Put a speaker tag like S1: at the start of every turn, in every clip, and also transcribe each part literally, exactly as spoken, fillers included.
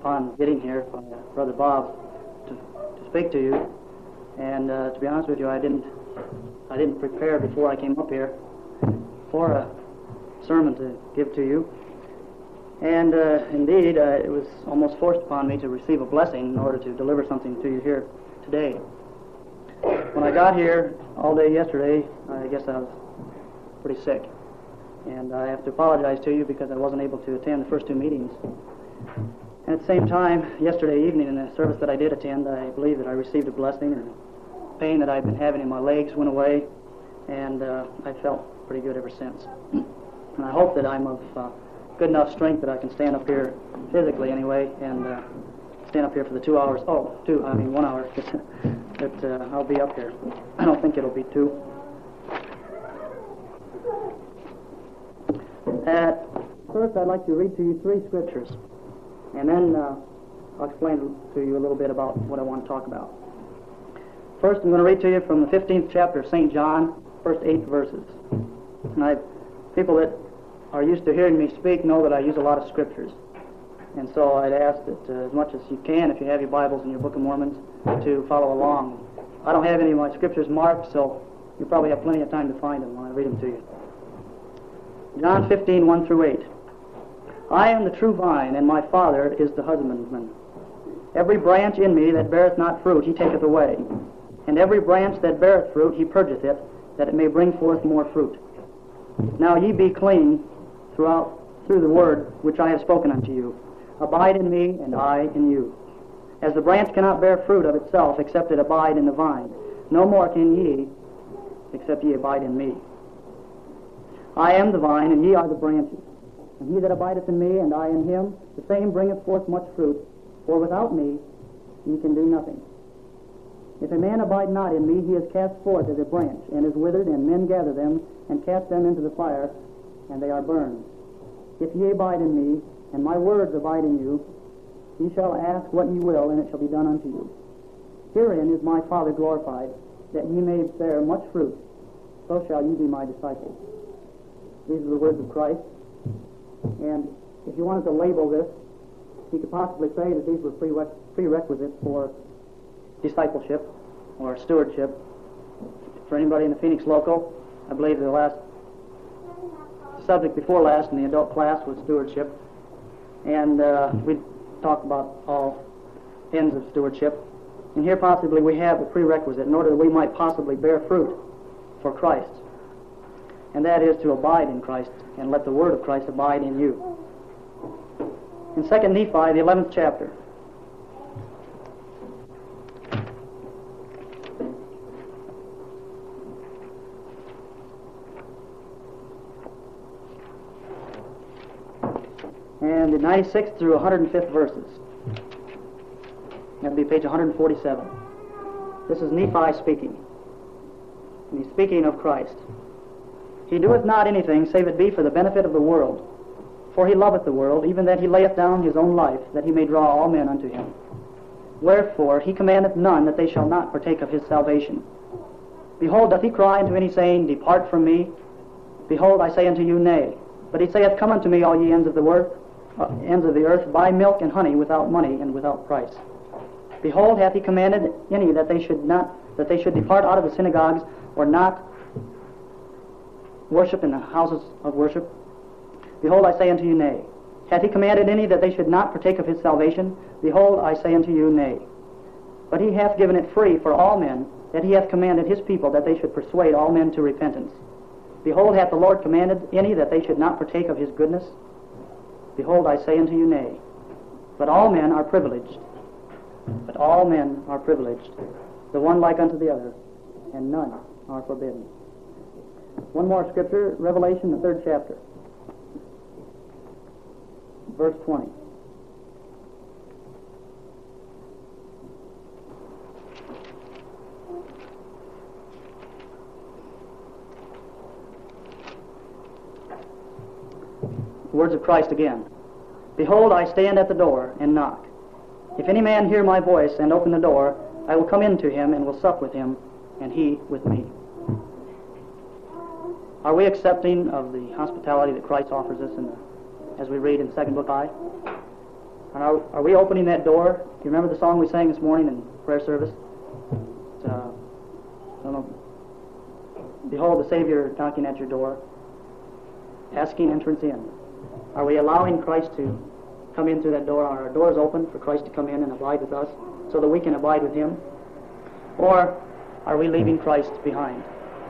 S1: upon getting here by uh, Brother Bob to, to speak to you. And uh, to be honest with you, I didn't I didn't prepare before I came up here for a sermon to give to you. And uh, indeed, uh, it was almost forced upon me to receive a blessing in order to deliver something to you here today. When I got here all day yesterday, I guess I was pretty sick. And I have to apologize to you because I wasn't able to attend the first two meetings. And at the same time, yesterday evening in the service that I did attend, I believe that I received a blessing, and the pain that I've been having in my legs went away, and uh, I felt pretty good ever since. And I hope that I'm of uh, good enough strength that I can stand up here, physically anyway, and uh, stand up here for the two hours, oh, two, I mean one hour, that uh, I'll be up here. I don't think it'll be two. At first, I'd like to read to you three scriptures, and then uh, I'll explain to you a little bit about what I want to talk about. First, I'm going to read to you from the fifteenth chapter of Saint John, first eight verses. And I, people that are used to hearing me speak know that I use a lot of scriptures. And so I'd ask that uh, as much as you can, if you have your Bibles and your Book of Mormons, to follow along. I don't have any of my scriptures marked, so you probably have plenty of time to find them when I read them to you. John fifteen, one through eight. I am the true vine, and my Father is the husbandman. Every branch in me that beareth not fruit, he taketh away. And every branch that beareth fruit, he purgeth it, that it may bring forth more fruit. Now ye be clean throughout through the word which I have spoken unto you. Abide in me, and I in you. As the branch cannot bear fruit of itself, except it abide in the vine, no more can ye, except ye abide in me. I am the vine, and ye are the branches. And he that abideth in me, and I in him, the same bringeth forth much fruit, for without me ye can do nothing. If a man abide not in me, he is cast forth as a branch, and is withered, and men gather them, and cast them into the fire, and they are burned. If ye abide in me, and my words abide in you, ye shall ask what ye will, and it shall be done unto you. Herein is my Father glorified, that ye may bear much fruit, so shall ye be my disciples. These are the words of Christ. And if you wanted to label this, you could possibly say that these were prere- prerequisites for discipleship or stewardship. For anybody in the Phoenix local, I believe the last subject before last in the adult class was stewardship. And uh, we talked about all ends of stewardship. And here possibly we have a prerequisite in order that we might possibly bear fruit for Christ. And that is to abide in Christ and let the word of Christ abide in you. In Second Nephi, the eleventh chapter, and the ninety-sixth through one hundred fifth verses. That would be page one hundred forty-seven. This is Nephi speaking. And he's speaking of Christ. He doeth not anything, save it be for the benefit of the world. For he loveth the world, even that he layeth down his own life, that he may draw all men unto him. Wherefore he commandeth none that they shall not partake of his salvation. Behold, doth he cry unto any, saying, Depart from me? Behold, I say unto you, Nay. But he saith, Come unto me, all ye ends of the earth, uh, ends of the earth, buy milk and honey without money and without price. Behold, hath he commanded any that they should not, that they should depart out of the synagogues, or not worship in the houses of worship? Behold, I say unto you, Nay. Hath he commanded any that they should not partake of his salvation? Behold, I say unto you, Nay. But he hath given it free for all men, that he hath commanded his people that they should persuade all men to repentance. Behold, hath the Lord commanded any that they should not partake of his goodness? Behold, I say unto you, Nay. But all men are privileged. But all men are privileged, the one like unto the other, and none are forbidden. One more scripture, Revelation, the third chapter, verse twenty. The words of Christ again. Behold, I stand at the door and knock. If any man hear my voice and open the door, I will come in to him and will sup with him, and he with me. Are we accepting of the hospitality that Christ offers us in the, as we read in the second book I? And are, are we opening that door? Do you remember the song we sang this morning in prayer service? It's, uh, I don't know. Behold the Savior knocking at your door, asking entrance in. Are we allowing Christ to come in through that door? Are our doors open for Christ to come in and abide with us so that we can abide with Him? Or are we leaving Christ behind?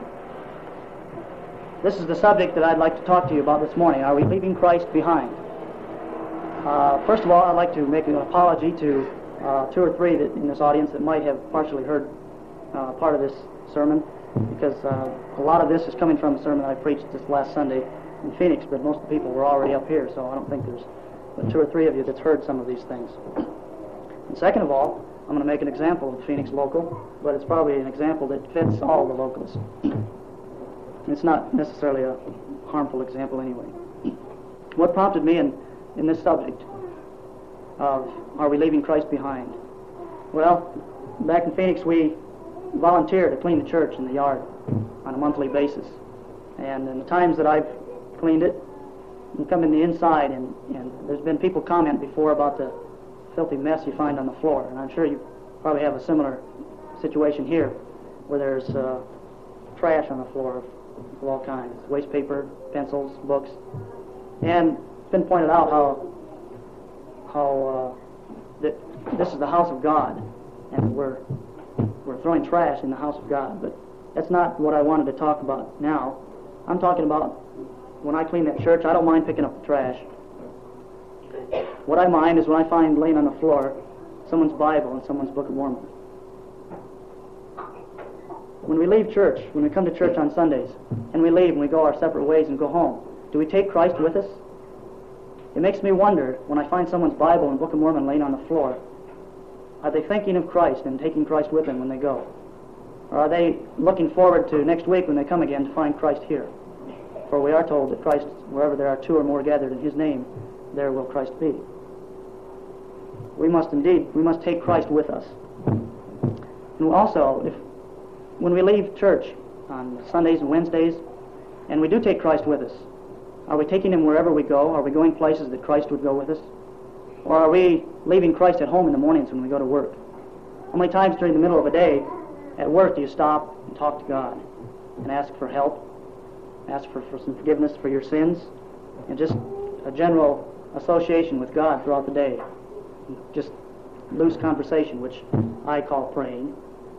S1: This is the subject that I'd like to talk to you about this morning. Are we leaving Christ behind? Uh, first of all, I'd like to make an apology to uh, two or three that, in this audience that might have partially heard uh, part of this sermon, because uh, a lot of this is coming from a sermon I preached this last Sunday in Phoenix, but most of the people were already up here, so I don't think there's but two or three of you that's heard some of these things. And second of all, I'm going to make an example of Phoenix local, but it's probably an example that fits all the locals. It's not necessarily a harmful example anyway. What prompted me in, in this subject of are we leaving Christ behind? Well, back in Phoenix we volunteer to clean the church in the yard on a monthly basis. And in the times that I've cleaned it, you come in the inside and, and there's been people comment before about the filthy mess you find on the floor. And I'm sure you probably have a similar situation here where there's uh, trash on the floor of all kinds, waste paper, pencils, books. And it's been pointed out how how uh, that this is the house of God, and we're we're throwing trash in the house of God. But that's not what I wanted to talk about now. I'm talking about when I clean that church, I don't mind picking up the trash. What I mind is when I find laying on the floor someone's Bible and someone's Book of Mormon. When we leave church, when we come to church on Sundays, and we leave and we go our separate ways and go home, do we take Christ with us? It makes me wonder when I find someone's Bible and Book of Mormon laying on the floor, are they thinking of Christ and taking Christ with them when they go? Or are they looking forward to next week when they come again to find Christ here? For we are told that Christ, wherever there are two or more gathered in His name, there will Christ be. We must indeed, we must take Christ with us. And also, if when we leave church on Sundays and Wednesdays, and we do take Christ with us, are we taking Him wherever we go? Are we going places that Christ would go with us? Or are we leaving Christ at home in the mornings when we go to work? How many times during the middle of a day at work do you stop and talk to God and ask for help, ask for, for some forgiveness for your sins, and just a general association with God throughout the day? Just loose conversation, which I call praying.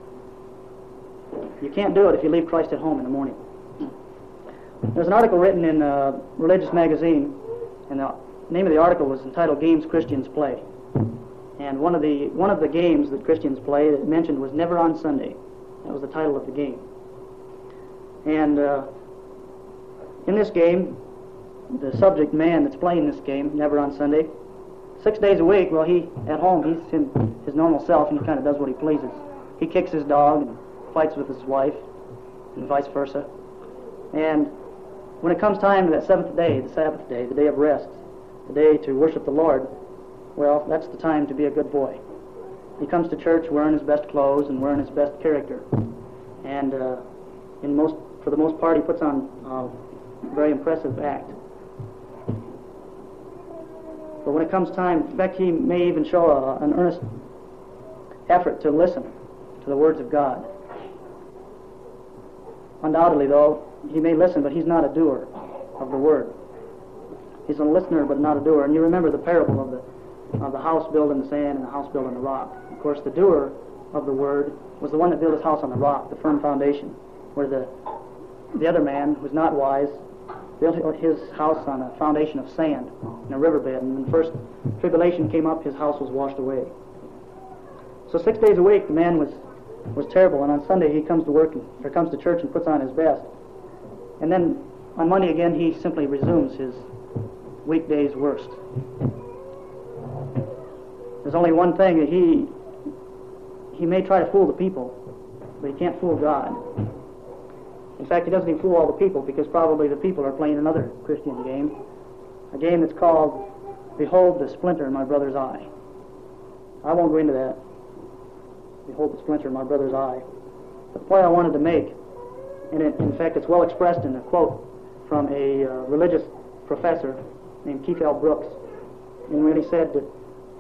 S1: You can't do it if you leave Christ at home in the morning. There's an article written in a religious magazine, and the name of the article was entitled "Games Christians Play." And one of the one of the games that Christians play that it mentioned was "Never on Sunday." That was the title of the game. And uh, in this game, the subject man that's playing this game, "Never on Sunday," six days a week, well, he at home he's his, his normal self, and he kind of does what he pleases. He kicks his dog and fights with his wife, and vice versa. And when it comes time to that seventh day, the Sabbath day, the day of rest, the day to worship the Lord, well, that's the time to be a good boy. He comes to church wearing his best clothes and wearing his best character. And uh, in most, for the most part, he puts on a very impressive act. But when it comes time, in fact, he may even show a, an earnest effort to listen to the words of God. Undoubtedly, though, he may listen, but he's not a doer of the word. He's a listener, but not a doer. And you remember the parable of the of the house built in the sand and the house built on the rock. Of course, the doer of the word was the one that built his house on the rock, the firm foundation, where the the other man, who was not wise, built his house on a foundation of sand in a riverbed. And when the first tribulation came up, his house was washed away. So six days a week, the man was was terrible, and on Sunday he comes to work and, or comes to church and puts on his best. And then on Monday again, he simply resumes his weekday's worst. There's only one thing, that he he may try to fool the people, but he can't fool God. In fact, he doesn't even fool all the people, because probably the people are playing another Christian game, a game that's called "Behold the Splinter in My Brother's Eye." I won't go into that. Behold the splinter in my brother's eye. But the point I wanted to make, and it, in fact it's well expressed in a quote from a uh, religious professor named Keith L. Brooks, and when he said that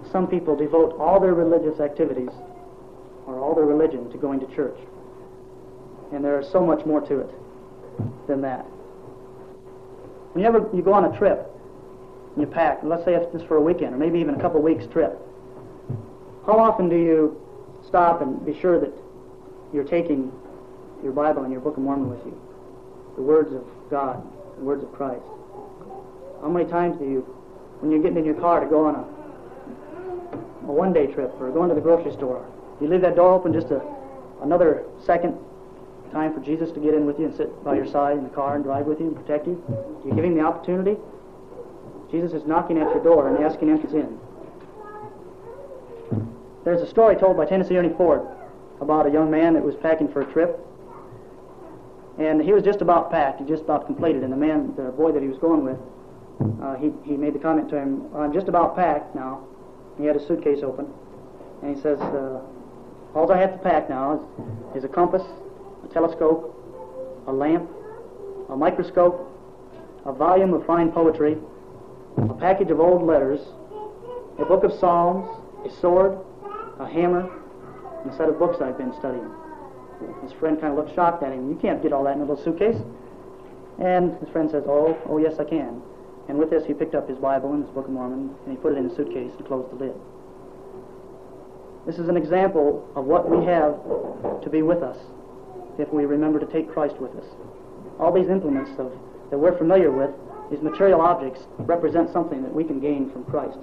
S1: some people devote all their religious activities or all their religion to going to church. And there is so much more to it than that. Whenever you go on a trip, and you pack, let's say it's just for a weekend, or maybe even a couple weeks trip, how often do you stop and be sure that you're taking your Bible and your Book of Mormon with you? The words of God, the words of Christ. How many times do you, when you're getting in your car to go on a, a one-day trip or going to the grocery store, do you leave that door open just a, another second time for Jesus to get in with you and sit by your side in the car and drive with you and protect you? Do you give him the opportunity? Jesus is knocking at your door and asking entrance in. There's a story told by Tennessee Ernie Ford about a young man that was packing for a trip, and he was just about packed, he just about completed, and the man, the boy that he was going with, uh, he, he made the comment to him, "I'm just about packed now." He had his suitcase open, and he says, uh, all I have to pack now is, is a compass, a telescope, a lamp, a microscope, a volume of fine poetry, a package of old letters, a book of Psalms, a sword, a hammer, and a set of books I've been studying. His friend kind of looked shocked at him. "You can't get all that in a little suitcase." And his friend says, oh, oh yes I can. And with this he picked up his Bible and his Book of Mormon, and he put it in the suitcase and closed the lid. This is an example of what we have to be with us if we remember to take Christ with us. All these implements of, that we're familiar with, these material objects, represent something that we can gain from Christ.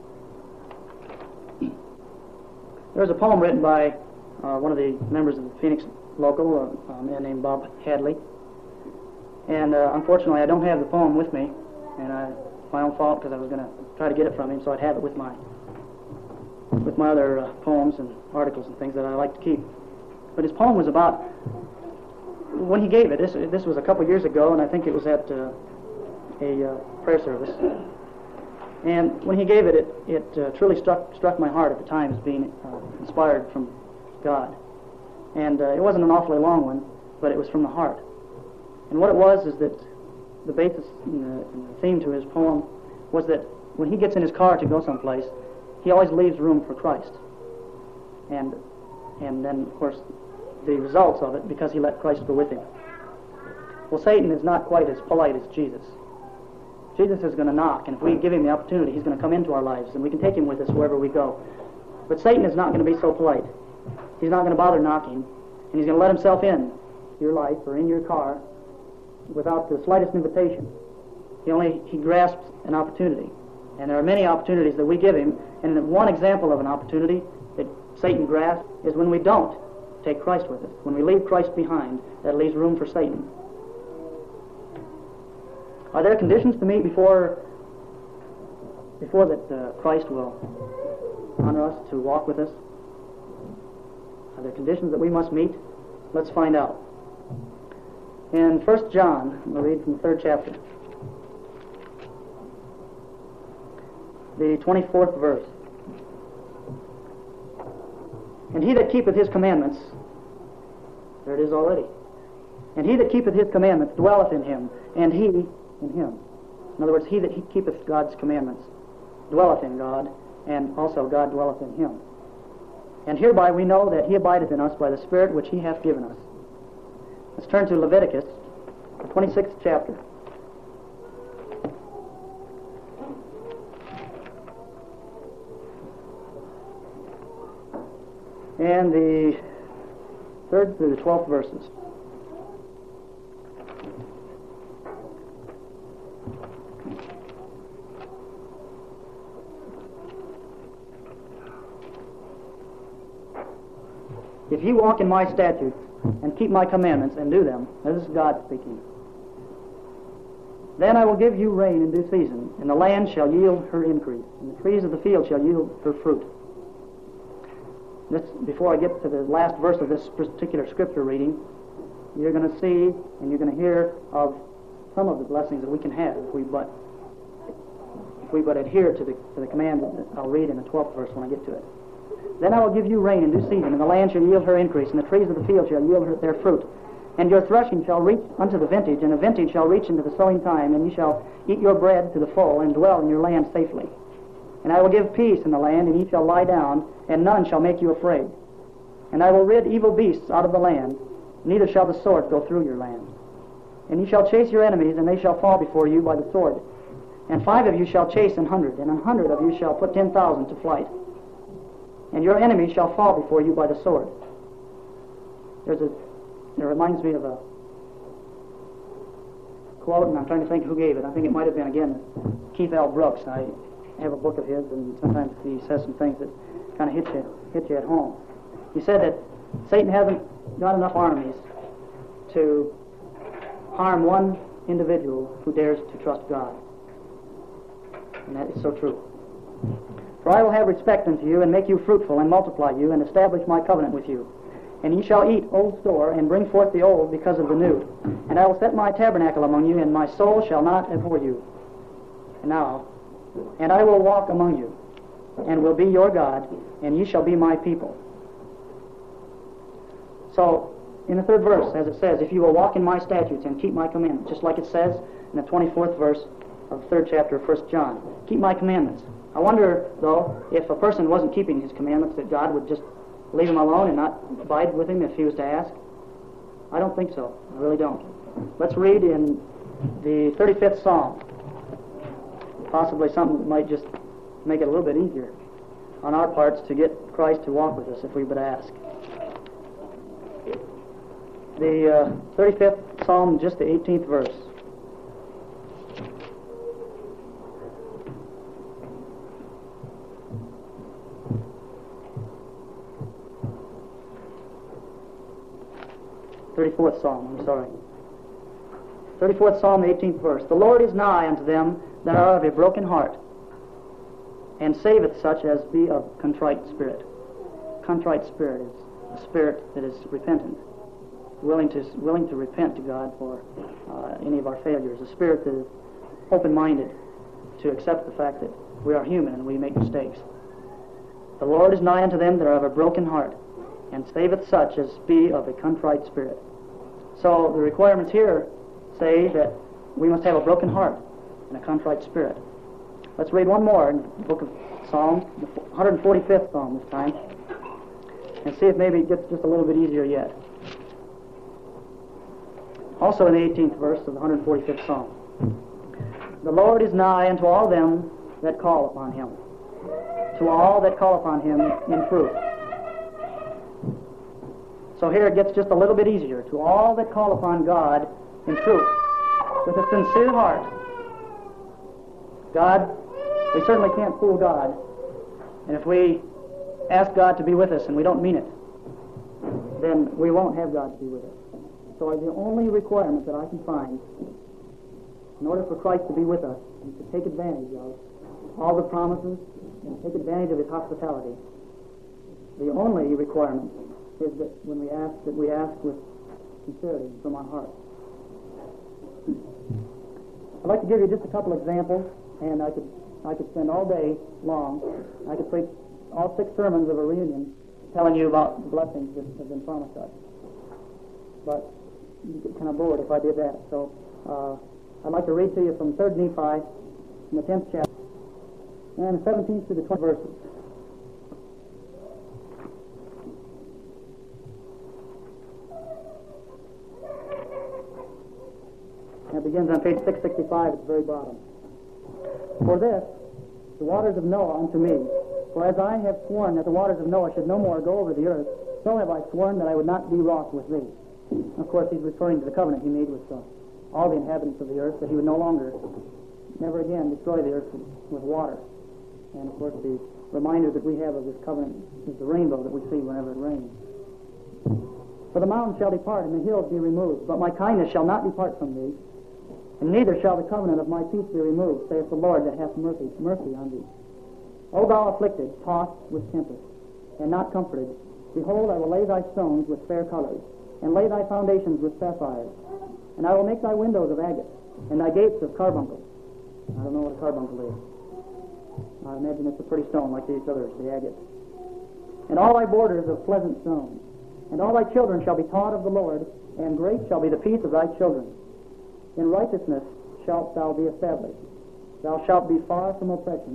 S1: There's a poem written by uh, one of the members of the Phoenix local, uh, a man named Bob Hadley. And uh, unfortunately I don't have the poem with me, and I, it's my own fault because I was going to try to get it from him, so I'd have it with my with my other uh, poems and articles and things that I like to keep. But his poem was about, when he gave it, this, this was a couple years ago, and I think it was at uh, a uh, prayer service. And when he gave it, it, it uh, truly struck, struck my heart at the time as being uh, inspired from God. And uh, it wasn't an awfully long one, but it was from the heart. And what it was is that the basis and the, and the theme to his poem was that when he gets in his car to go someplace, he always leaves room for Christ. And, and then, of course, the results of it, because he let Christ go with him. Well, Satan is not quite as polite as Jesus. Jesus is going to knock, and if we give him the opportunity, he's going to come into our lives, and we can take him with us wherever we go. But Satan is not going to be so polite. He's not going to bother knocking, and he's going to let himself in your life or in your car without the slightest invitation. He only he grasps an opportunity, and there are many opportunities that we give him, and one example of an opportunity that Satan grasps is when we don't take Christ with us. When we leave Christ behind, that leaves room for Satan. Are there conditions to meet before before that uh, Christ will honor us, to walk with us? Are there conditions that we must meet? Let's find out. In First John, I'm going to read from the third chapter, the twenty-fourth verse. And he that keepeth his commandments, there it is already. And he that keepeth his commandments dwelleth in him, and he in him. In other words, he that he keepeth God's commandments dwelleth in God, and also God dwelleth in him. And hereby we know that he abideth in us by the Spirit which he hath given us. Let's turn to Leviticus, the twenty-sixth chapter. And the third through the twelfth verses. If ye walk in my statutes, and keep my commandments, and do them, this is God speaking, then I will give you rain in due season, and the land shall yield her increase, and the trees of the field shall yield her fruit. This, before I get to the last verse of this particular scripture reading, you're going to see and you're going to hear of some of the blessings that we can have if we but if we but adhere to the, to the command that I'll read in the twelfth verse when I get to it. Then I will give you rain in due season, and the land shall yield her increase, and the trees of the field shall yield her, their fruit. And your threshing shall reach unto the vintage, and the vintage shall reach into the sowing time, and you shall eat your bread to the full, and dwell in your land safely. And I will give peace in the land, and ye shall lie down, and none shall make you afraid. And I will rid evil beasts out of the land, neither shall the sword go through your land. And ye shall chase your enemies, and they shall fall before you by the sword. And five of you shall chase an hundred, and an hundred of you shall put ten thousand to flight. And your enemies shall fall before you by the sword. There's a, it reminds me of a quote, and I'm trying to think who gave it. I think it might have been, again, Keith L. Brooks. I have a book of his, and sometimes he says some things that kind of hit you, hit you at home. He said that Satan hasn't got enough armies to harm one individual who dares to trust God. And that is so true. For I will have respect unto you, and make you fruitful, and multiply you, and establish my covenant with you. And ye shall eat old store, and bring forth the old because of the new. And I will set my tabernacle among you, and my soul shall not abhor you. And now, and I will walk among you, and will be your God, and ye shall be my people. So, in the third verse, as it says, if you will walk in my statutes and keep my commandments, just like it says in the twenty-fourth verse of the third chapter of First John, keep my commandments. I wonder, though, if a person wasn't keeping his commandments, that God would just leave him alone and not abide with him if he was to ask? I don't think so. I really don't. Let's read in the thirty-fifth Psalm. Possibly something that might just make it a little bit easier on our parts to get Christ to walk with us if we would ask. The uh, thirty-fifth Psalm, just the eighteenth verse. thirty-fourth Psalm, I'm sorry. thirty-fourth Psalm, the eighteenth verse. The Lord is nigh unto them that are of a broken heart, and saveth such as be of contrite spirit. Contrite spirit is a spirit that is repentant, willing to willing to repent to God for uh, any of our failures. A spirit that is open-minded to accept the fact that we are human and we make mistakes. The Lord is nigh unto them that are of a broken heart, and saveth such as be of a contrite spirit. So the requirements here say that we must have a broken heart and a contrite spirit. Let's read one more in the book of Psalms, the one hundred forty-fifth Psalm this time, and see if maybe it gets just a little bit easier yet. Also in the eighteenth verse of the one hundred forty-fifth Psalm. The Lord is nigh unto all them that call upon him, to all that call upon him in truth. So here it gets just a little bit easier. To all that call upon God in truth, with a sincere heart. God, we certainly can't fool God. And if we ask God to be with us and we don't mean it, then we won't have God to be with us. So the only requirement that I can find in order for Christ to be with us and to take advantage of all the promises and take advantage of his hospitality, the only requirement is that when we ask, that we ask with sincerity from our heart. I'd like to give you just a couple examples, and I could I could spend all day long. I could preach all six sermons of a reunion telling you about the blessings that have been promised us. But you get kind of bored if I did that. So uh, I'd like to read to you from Third Nephi, in the tenth chapter, and the seventeenth to the twentieth verses. It begins on page six sixty-five at the very bottom. For this, the waters of Noah unto me, for as I have sworn that the waters of Noah should no more go over the earth, so have I sworn that I would not be wroth with thee. Of course, he's referring to the covenant he made with uh, all the inhabitants of the earth, that he would no longer, never again, destroy the earth with water. And of course, the reminder that we have of this covenant is the rainbow that we see whenever it rains. For the mountains shall depart, and the hills be removed, but my kindness shall not depart from thee, and neither shall the covenant of my peace be removed, saith the Lord that hath mercy, mercy on thee. O thou afflicted, tossed with tempest, and not comforted, behold, I will lay thy stones with fair colors, and lay thy foundations with sapphires. And I will make thy windows of agate, and thy gates of carbuncle. I don't know what a carbuncle is. I imagine it's a pretty stone like these others, the agate. And all thy borders of pleasant stones. And all thy children shall be taught of the Lord, and great shall be the peace of thy children. In righteousness shalt thou be established. Thou shalt be far from oppression,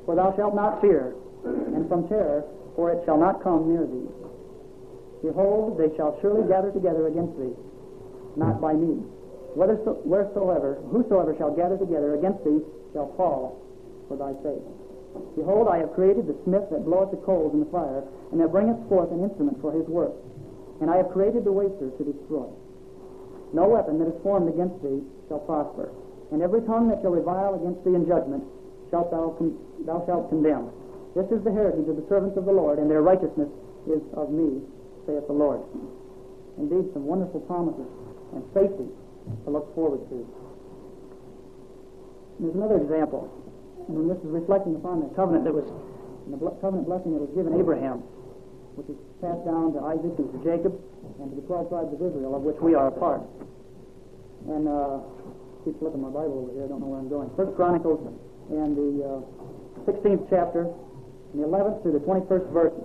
S1: for thou shalt not fear, and from terror, for it shall not come near thee. Behold, they shall surely gather together against thee, not by me. Whetherso- wheresoever, whosoever shall gather together against thee shall fall for thy sake. Behold, I have created the smith that bloweth the coals in the fire, and that bringeth forth an instrument for his work. And I have created the waster to destroy. No weapon that is formed against thee shall prosper, and every tongue that shall revile against thee in judgment shalt thou, con- thou shalt condemn. This is the heritage of the servants of the Lord, and their righteousness is of me, saith the Lord. Indeed, some wonderful promises and safety to look forward to. There's another example, and this is reflecting upon the covenant that was, the covenant blessing that was given Abraham, which is passed down to Isaac and to Jacob and to the twelve tribes of Israel, of which we are a part. And uh, keep flipping my Bible over here. I don't know where I'm going. First Chronicles and the uh, sixteenth chapter, and the eleventh through the twenty-first verses.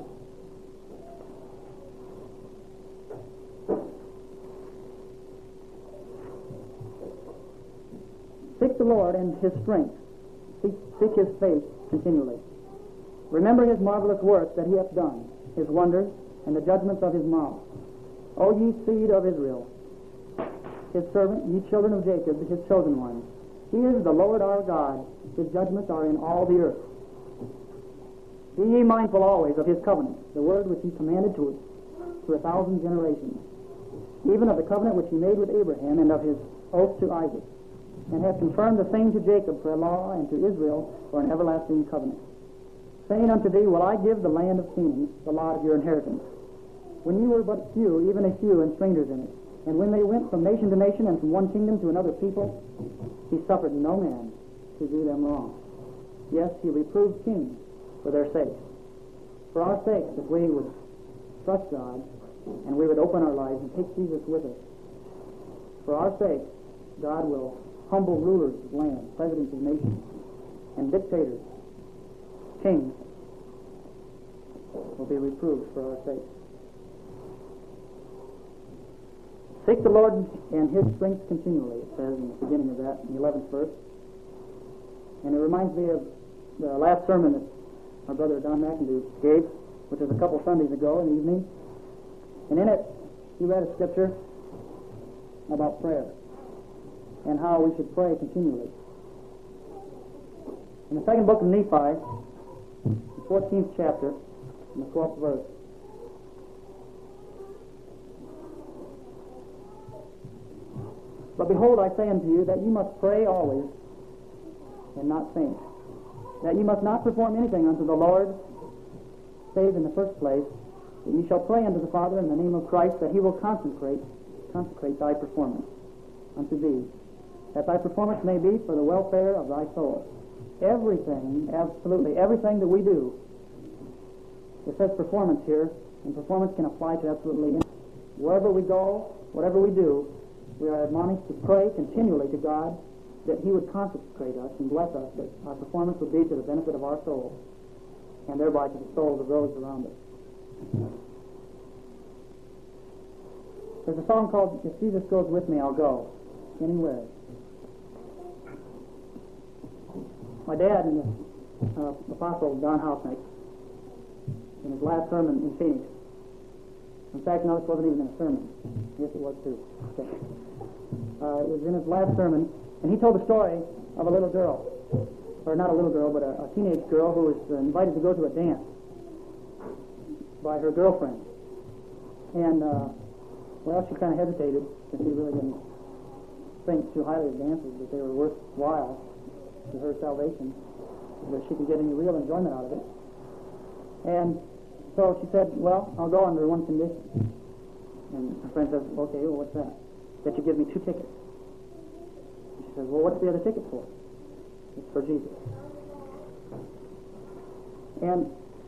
S1: Seek the Lord and his strength. Seek, seek his face continually. Remember his marvelous works that he hath done, his wonders, and the judgments of his mouth. O ye seed of Israel, his servant, ye children of Jacob, his chosen ones. He is the Lord our God. His judgments are in all the earth. Be ye mindful always of his covenant, the word which he commanded to, to a thousand generations, even of the covenant which he made with Abraham, and of his oath to Isaac, and hath confirmed the same to Jacob for a law, and to Israel for an everlasting covenant, saying unto thee, Will I give the land of Canaan, the lot of your inheritance? When you were but few, even a few, and strangers in it, and when they went from nation to nation, and from one kingdom to another people, he suffered no man to do them wrong. Yes, he reproved kings for their sakes. For our sakes, if we would trust God, and we would open our lives and take Jesus with us, for our sakes, God will humble rulers of land, presidents of nations, and dictators, kings, will be reproved for our sake. Seek the Lord and his strength continually, it says in the beginning of that, in the eleventh verse. And it reminds me of the last sermon that our brother Don McIndoe gave, which was a couple Sundays ago in the evening. And in it, he read a scripture about prayer and how we should pray continually. In the second book of Nephi, the fourteenth chapter, in the twelfth verse, But behold, I say unto you that you must pray always and not faint, that you must not perform anything unto the Lord, save in the first place, that you shall pray unto the Father in the name of Christ, that he will consecrate, consecrate thy performance unto thee, that thy performance may be for the welfare of thy soul. Everything, absolutely everything that we do, it says performance here, and performance can apply to absolutely anything. Wherever we go, whatever we do, we are admonished to pray continually to God that he would consecrate us and bless us, that our performance would be to the benefit of our soul, and thereby to the souls of those around us. There's a song called, If Jesus Goes With Me, I'll Go Anywhere. My dad and the uh, Apostle Don Hausnick, in his last sermon in Phoenix, in fact, no, this wasn't even a sermon. Yes, it was too. Okay. Uh, it was in his last sermon, and he told the story of a little girl, or not a little girl, but a, a teenage girl who was uh, invited to go to a dance by her girlfriend. And, uh, well, she kind of hesitated, because she really didn't think too highly of dances, that they were worthwhile to her salvation, that she could get any real enjoyment out of it. And so she said, well, I'll go under one condition. And her friend says, okay, well, what's that? That you give me two tickets. And she says, well, what's the other ticket for? It's for Jesus. And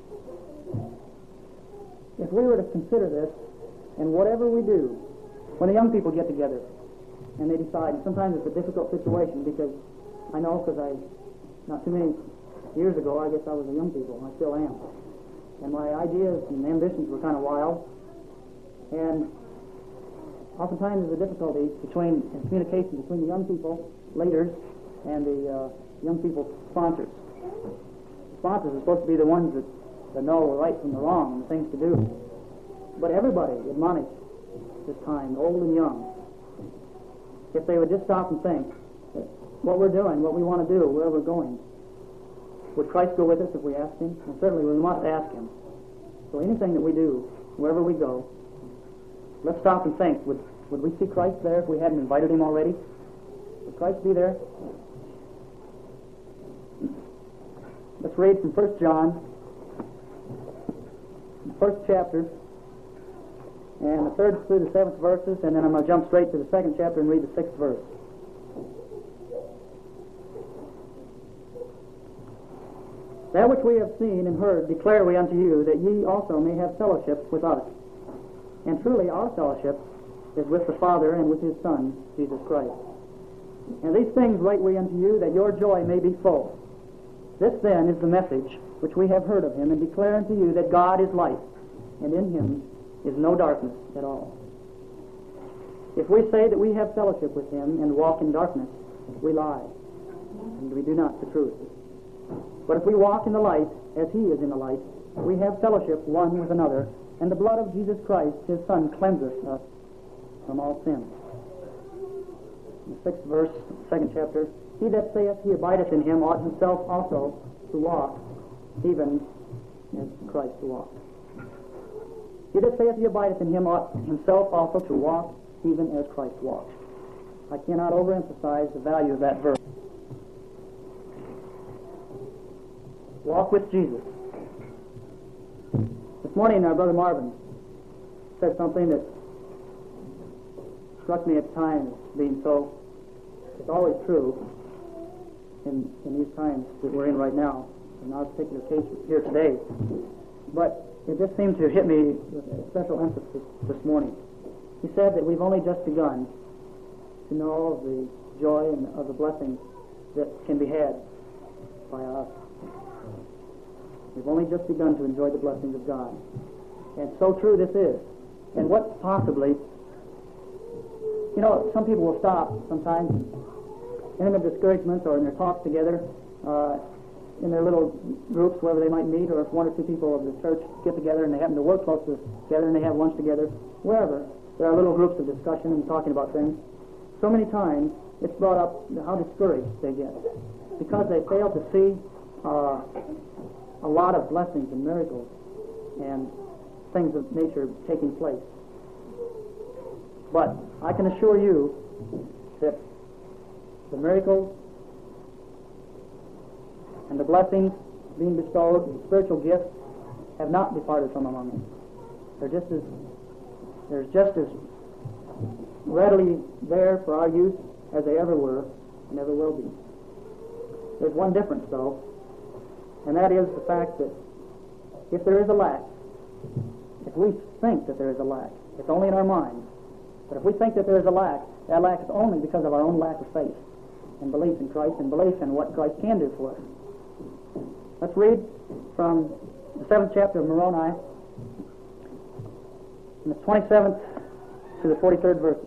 S1: if we were to consider this, and whatever we do, when the young people get together, and they decide, sometimes it's a difficult situation, because I know, because I, not too many years ago, I guess I was a young people, I still am. And my ideas and ambitions were kind of wild. And oftentimes there's a difficulty between in communication between the young people, leaders, and the uh, young people sponsors. sponsors are supposed to be the ones that, that know the right from the wrong and the things to do. But everybody admonished this time, old and young, if they would just stop and think that what we're doing, what we want to do, where we're going, would Christ go with us if we asked Him? And certainly we must ask Him. So anything that we do, wherever we go, let's stop and think, would, would we see Christ there if we hadn't invited Him already? Would Christ be there? Let's read from First John, the first chapter, and the third through the seventh verses, and then I'm going to jump straight to the second chapter and read the sixth verse. That which we have seen and heard declare we unto you, that ye also may have fellowship with us. And truly our fellowship is with the Father and with His Son, Jesus Christ. And these things write we unto you, that your joy may be full. This then is the message which we have heard of Him, and declare unto you that God is light, and in Him is no darkness at all. If we say that we have fellowship with Him and walk in darkness, we lie, and we do not the truth. But if we walk in the light, as He is in the light, we have fellowship one with another, and the blood of Jesus Christ, His Son, cleanseth us from all sin. The sixth verse, second chapter, He that saith he abideth in Him ought himself also to walk, even as Christ walked. He that saith he abideth in Him ought himself also to walk, even as Christ walked. I cannot overemphasize the value of that verse. Walk with Jesus. This morning, our Brother Marvin said something that struck me at the time as being so, it's always true in, in these times that we're in right now, in our particular case here today. But it just seemed to hit me with a special emphasis this morning. He said that we've only just begun to know of the joy and of the blessings that can be had by us. We've only just begun to enjoy the blessings of God. And so true this is. And what possibly, you know, some people will stop sometimes in their discouragements or in their talks together, uh, in their little groups, wherever they might meet, or if one or two people of the church get together and they happen to work close together and they have lunch together, wherever, there are little groups of discussion and talking about things. So many times it's brought up how discouraged they get because they fail to see uh, a lot of blessings and miracles and things of nature taking place. But I can assure you that the miracles and the blessings being bestowed, the spiritual gifts, have not departed from among us. They're just as they're just as readily there for our use as they ever were and ever will be. There's one difference, though, and that is the fact that if there is a lack, if we think that there is a lack, it's only in our minds. But if we think that there is a lack, that lack is only because of our own lack of faith and belief in Christ and belief in what Christ can do for us. Let's read from the seventh chapter of Moroni, from the twenty-seventh to the forty-third verses.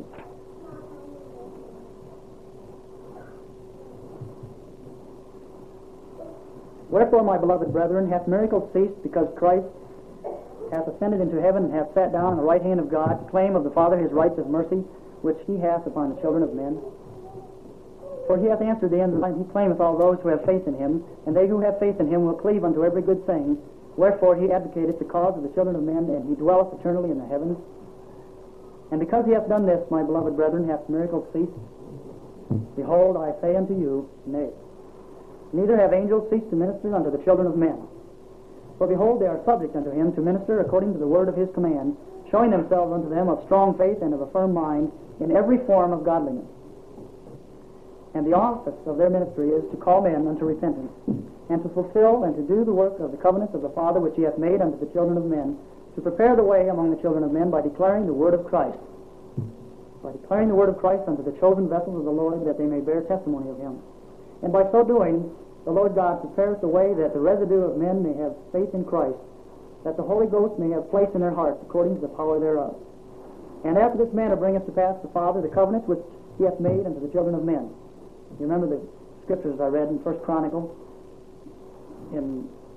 S1: Wherefore, my beloved brethren, hath miracles ceased, because Christ hath ascended into heaven and hath sat down on the right hand of God, to claim of the Father His rights of mercy, which He hath upon the children of men? For He hath answered the end of time. He claimeth all those who have faith in Him, and they who have faith in Him will cleave unto every good thing. Wherefore He advocateth the cause of the children of men, and He dwelleth eternally in the heavens. And because He hath done this, my beloved brethren, hath miracles ceased? Behold, I say unto you, nay. Neither have angels ceased to minister unto the children of men. For behold, they are subject unto Him to minister according to the word of His command, showing themselves unto them of strong faith and of a firm mind in every form of godliness. And the office of their ministry is to call men unto repentance, and to fulfill and to do the work of the covenant of the Father which He hath made unto the children of men, to prepare the way among the children of men by declaring the word of Christ, by declaring the word of Christ unto the chosen vessels of the Lord, that they may bear testimony of Him. And by so doing, the Lord God prepares the way that the residue of men may have faith in Christ, that the Holy Ghost may have place in their hearts according to the power thereof. And after this manner bringeth to pass the Father the covenant which He hath made unto the children of men. You remember the scriptures I read in First Chronicle, in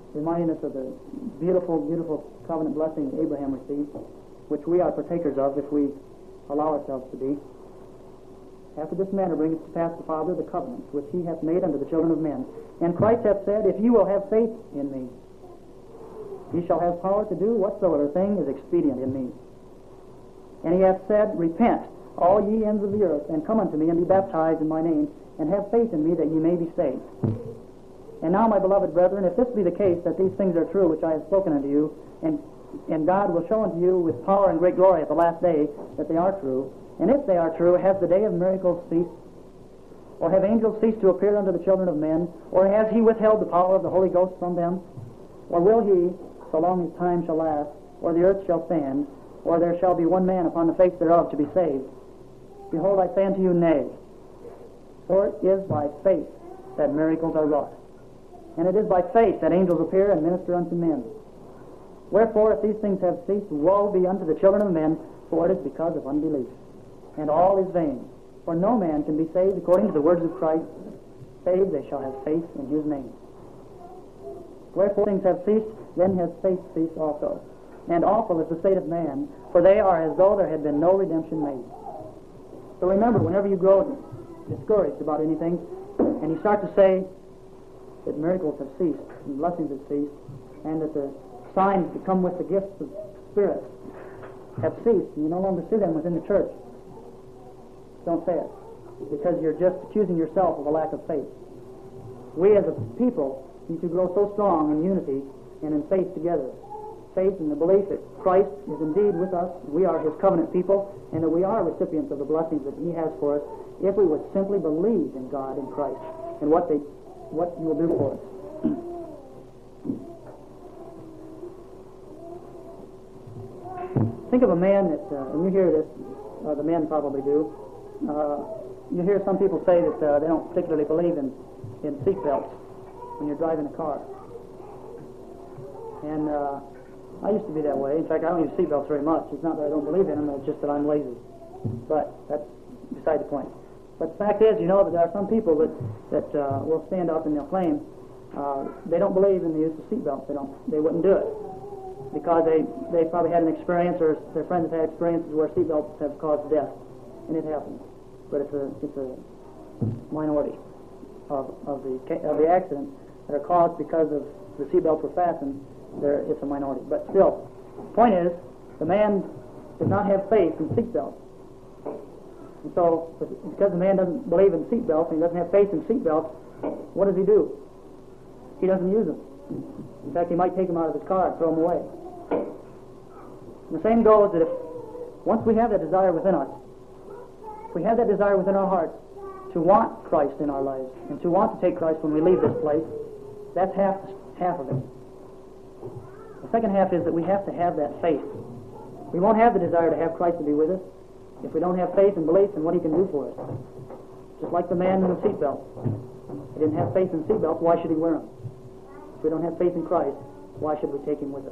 S1: reminding us of the beautiful, beautiful covenant blessing that Abraham received, which we are partakers of if we allow ourselves to be. After this manner bringeth to pass the Father the covenant which he hath made unto the children of men. And Christ hath said, If ye will have faith in me, ye shall have power to do whatsoever thing is expedient in me. And he hath said, Repent, all ye ends of the earth, and come unto me, and be baptized in my name, and have faith in me, that ye may be saved. And now, my beloved brethren, if this be the case, that these things are true which I have spoken unto you, and, and God will show unto you with power and great glory at the last day that they are true, and if they are true, has the day of miracles ceased? Or have angels ceased to appear unto the children of men? Or has he withheld the power of the Holy Ghost from them? Or will he, so long as time shall last, or the earth shall stand, or there shall be one man upon the face thereof to be saved? Behold, I say unto you, Nay. For it is by faith that miracles are wrought. And it is by faith that angels appear and minister unto men. Wherefore, if these things have ceased, woe be unto the children of men, for it is because of unbelief. And all is vain. For no man can be saved according to the words of Christ, save they shall have faith in his name. Wherefore things have ceased, then has faith ceased also. And awful is the state of man, for they are as though there had been no redemption made. So remember, whenever you grow discouraged about anything, and you start to say that miracles have ceased, and blessings have ceased, and that the signs that come with the gifts of Spirit have ceased, and you no longer see them within the church, don't say it, because you're just accusing yourself of a lack of faith. We as a people need to grow so strong in unity and in faith together. Faith in the belief that Christ is indeed with us, we are his covenant people, and that we are recipients of the blessings that he has for us if we would simply believe in God and Christ and what they, what he will do for us. Think of a man that, uh, and you hear this, uh, the men probably do, uh, you hear some people say that uh, they don't particularly believe in, in seat belts when you're driving a car. And uh, I used to be that way. In fact, I don't use seat belts very much. It's not that I don't believe in them, it's just that I'm lazy. But that's beside the point. But the fact is, you know, that there are some people that, that uh, will stand up and they'll claim uh, they don't believe in the use of seat belts. They don't. They wouldn't do it because they they probably had an experience, or their friends have had experiences where seat belts have caused death, and it happens. But it's a it's a minority of of the of the accidents that are caused because of the seat belts were fastened. There, it's a minority. But still, the point is, the man does not have faith in seat belts. And so, because the man doesn't believe in seat belts and he doesn't have faith in seat belts, what does he do? He doesn't use them. In fact, he might take them out of his car and throw them away. And the same goes that if once we have that desire within us, if we have that desire within our hearts to want Christ in our lives and to want to take Christ when we leave this place, that's half half of it. The second half is that we have to have that faith. We won't have the desire to have Christ to be with us if we don't have faith and belief in what he can do for us. Just like the man in the seatbelt. He didn't have faith in seatbelts, why should he wear them? If we don't have faith in Christ, why should we take him with us?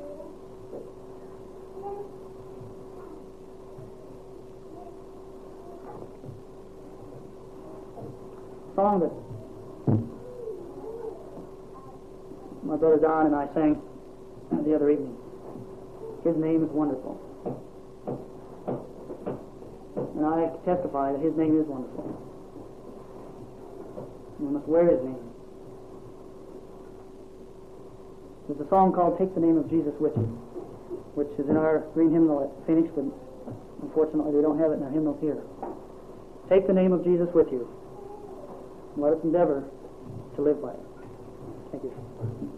S1: Song that my brother Don and I sang the other evening. His name is wonderful. And I testify that his name is wonderful. We must wear his name. There's a song called Take the Name of Jesus With You, which is in our green hymnal at Phoenix, but unfortunately we don't have it in our hymnals here. Take the name of Jesus with you. Let us endeavor to live by it. Thank you.